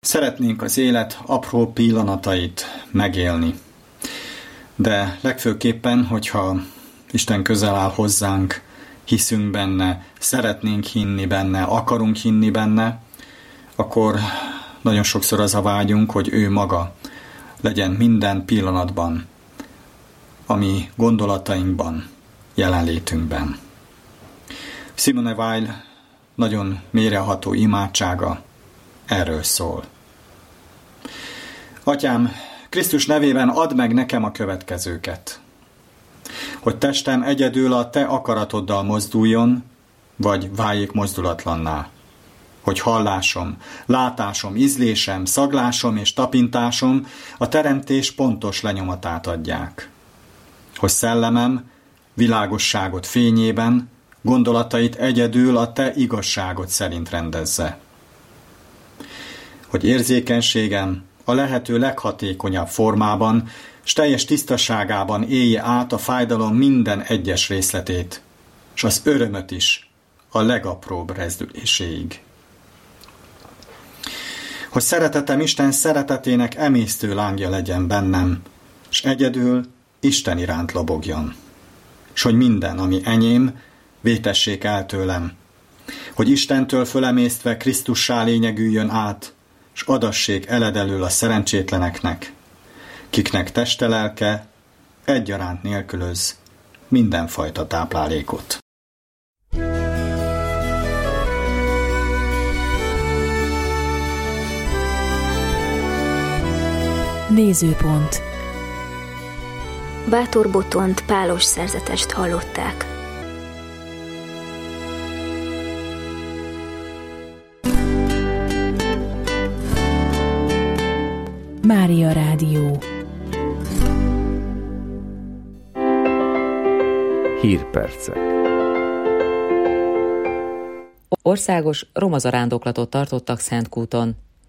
Szeretnénk az élet apró pillanatait megélni. De legfőképpen, hogyha Isten közel áll hozzánk, hiszünk benne, szeretnénk hinni benne, akarunk hinni benne, akkor nagyon sokszor az a vágyunk, hogy ő maga legyen minden pillanatban, ami gondolatainkban, jelenlétünkben. Simone Weil nagyon mélyreható imádsága erről szól. Atyám, Krisztus nevében add meg nekem a következőket, hogy testem egyedül a te akaratoddal mozduljon, vagy váljék mozdulatlanná, hogy hallásom, látásom, ízlésem, szaglásom és tapintásom a teremtés pontos lenyomatát adják, hogy szellemem világosságot fényében gondolatait egyedül a te igazságod szerint rendezze, hogy érzékenységem a lehető leghatékonyabb formában, s teljes tisztaságában élje át a fájdalom minden egyes részletét, s az örömöt is a legapróbb rezdüléséig. Hogy szeretetem Isten szeretetének emésztő lángja legyen bennem, s egyedül Isten iránt lobogjon, s hogy minden, ami enyém, vétessék el tőlem, hogy Istentől fölemésztve Krisztussá lényegüljön át, s adassék eledelül a szerencsétleneknek, kiknek teste lelke egyaránt nélkülöz mindenfajta táplálékot. Nézőpont. Bátor Botont pálos szerzetest hallották. Mária Rádió. Hírpercek. Országos roma zarándoklatot tartottak Szentkúton.